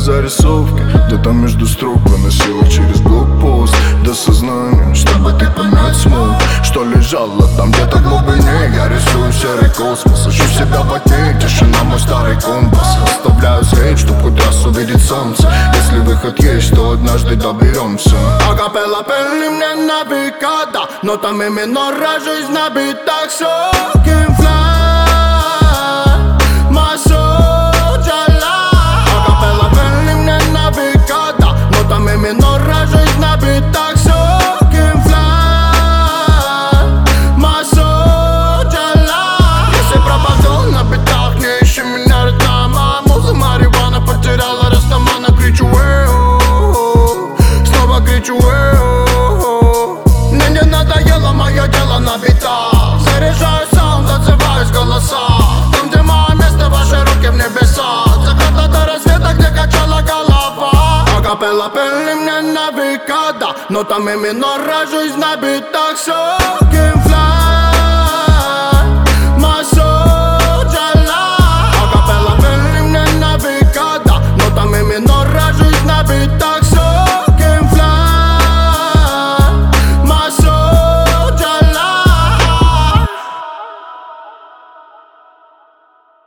зарисовки. Где-то между строк выносила через блокпост до сознания, чтобы ты понять смог, что лежало там где-то глубине. Я рисую серый космос, ищу себя во тьме. Тишина мой старый компас. Оставляю свет, чтоб хоть раз увидеть солнце. Если выход есть, то однажды доберемся. Акапелла пели мне на векада, нотами минора жизнь набита шоким флай. Масоджала. Акапелла пели мне на векада, нотами минора жизнь набита шоким флай. Масоджала. Если пропаду на битах, не ищи меня ритма. Муза марихуана потеряла растамана. Кричу снова кричу мне не надоело мое дело на битах. Заряжаю саунд, отзываюсь голоса. Там, где мое место, ваши руки в небеса. Заката до рассвета, где качала голова. Акапелла пели мне на векада, нотами минора жизнь набита шоким флай.